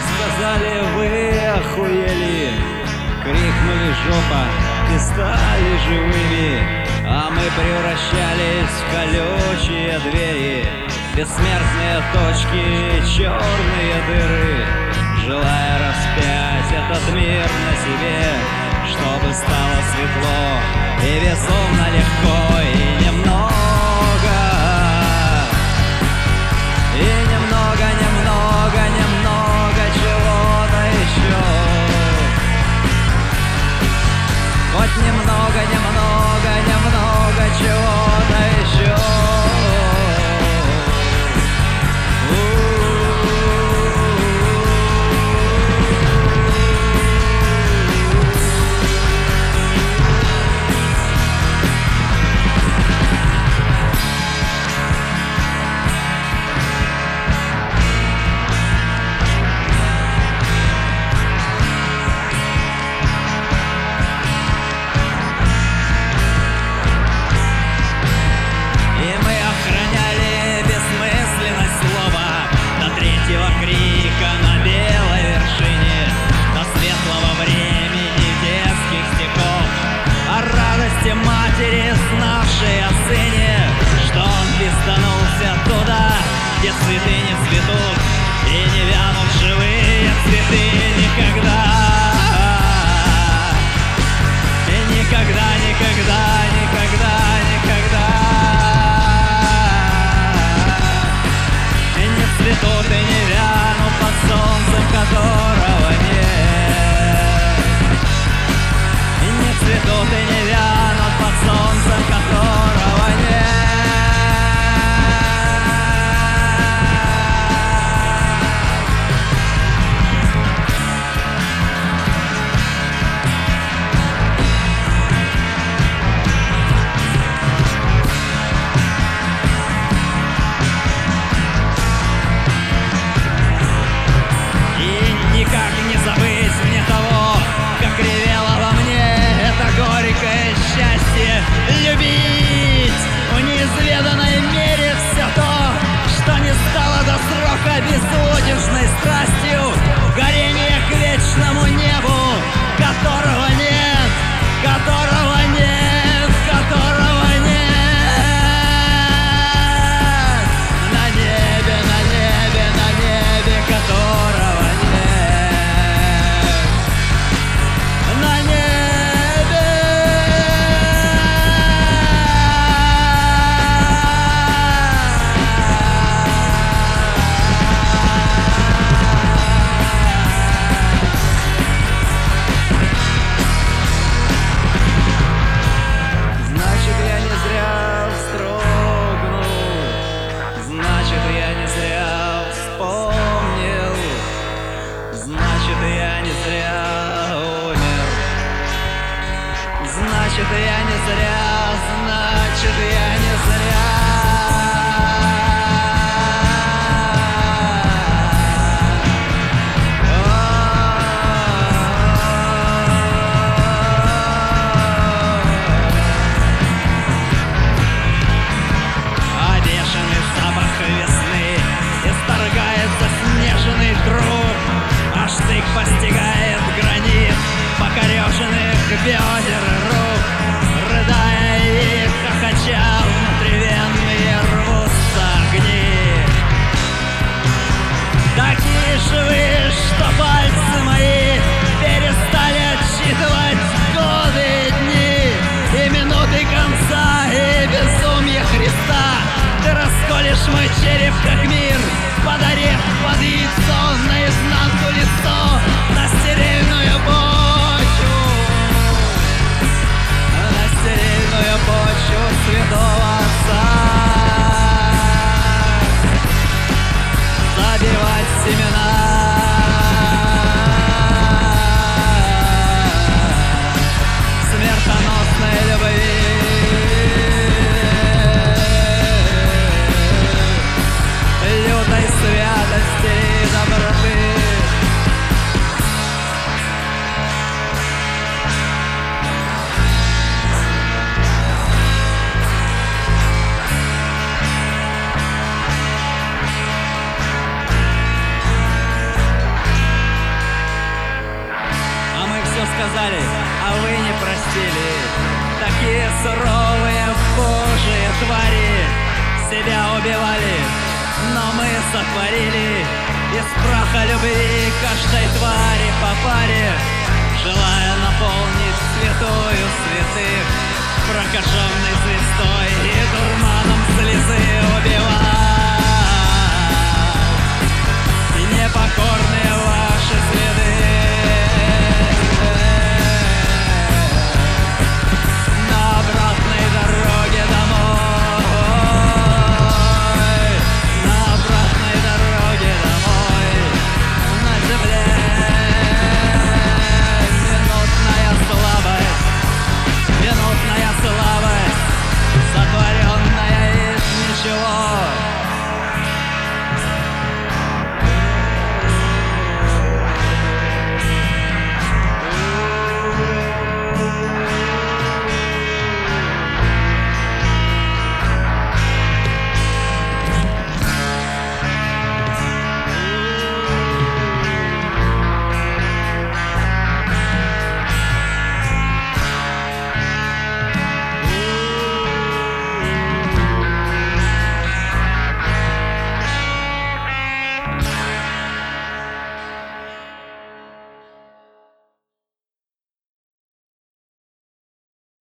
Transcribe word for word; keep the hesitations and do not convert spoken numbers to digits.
сказали, вы охуели. Крикнули жопа и стали живыми, а мы превращались в колючие двери, бессмертные точки, черные дыры, желая распять этот мир на себе, чтобы стало светло и безумно легко, и немного, и немного, немного, немного чего-то еще. Хоть немного, немного, немного чего-то еще. Матери, знавшей о сыне, что он пизданулся туда, где цветы не цветут и не вянут живые цветы никогда. И никогда, никогда, никогда, никогда и не цветут и не вянут под солнцем, которого нет. И не цветут и не вянут под солнцем, которого нет. И никак не забыть мне того, как ревело во мне это горькое счастье любить в неизведанной мере все то, что не стало до срока безудержной страстью, горение к вечному небу, которого нет, которого нет, которого нет. На небе, на небе, на небе, которого нет. На небе. Значит, я не зря вздрогнул, значит, я не зря вспомнил, значит, я не зря умер, значит, я не зря, значит, я не зря. А бешеный запах весны исторгает заснеженный круг, а штык постигает гранит покореженных бедер и рук, рыдая и хохоча внутривенные рвутся огни. Такие живые, что пальцы мои перестали отсчитывать годы и дни, и минуты конца, и безумья Христа. Ты расколешь мой череп, как мир, подарив под яйцо наизнанку лицо, на стерильную почву, на стерильную почву святого Отца. Забивать семена смертоносной любви, лютой святости и доброты. суровые вхожие твари себя убивали, но мы сотворили из праха любви каждой твари по паре, желая наполнить святую святых прокаженной звездой и дурманом слезы убивать.